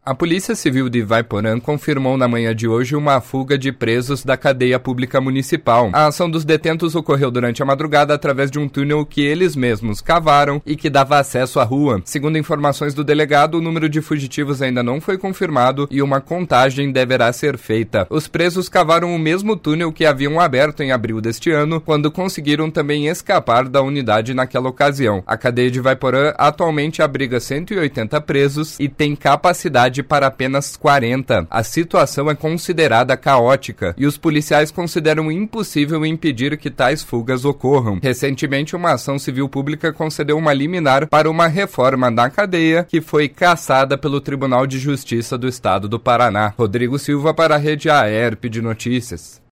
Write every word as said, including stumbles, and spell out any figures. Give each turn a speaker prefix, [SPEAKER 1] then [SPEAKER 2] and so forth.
[SPEAKER 1] A Polícia Civil de Ivaiporã confirmou na manhã de hoje uma fuga de presos da cadeia pública municipal. A ação dos detentos ocorreu durante a madrugada através de um túnel que eles mesmos cavaram e que dava acesso à rua. Segundo informações do delegado, o número de fugitivos ainda não foi confirmado e uma contagem deverá ser feita. Os presos cavaram o mesmo túnel que haviam aberto em abril deste ano, quando conseguiram também escapar da unidade naquela ocasião. A cadeia de Ivaiporã atualmente abriga cento e oitenta presos e tem capacidade para apenas quarenta. A situação é considerada caótica e os policiais consideram impossível impedir que tais fugas ocorram. Recentemente, uma ação civil pública concedeu uma liminar para uma reforma na cadeia que foi cassada pelo Tribunal de Justiça do Estado do Paraná. Rodrigo Silva para a Rede A E R P de Notícias.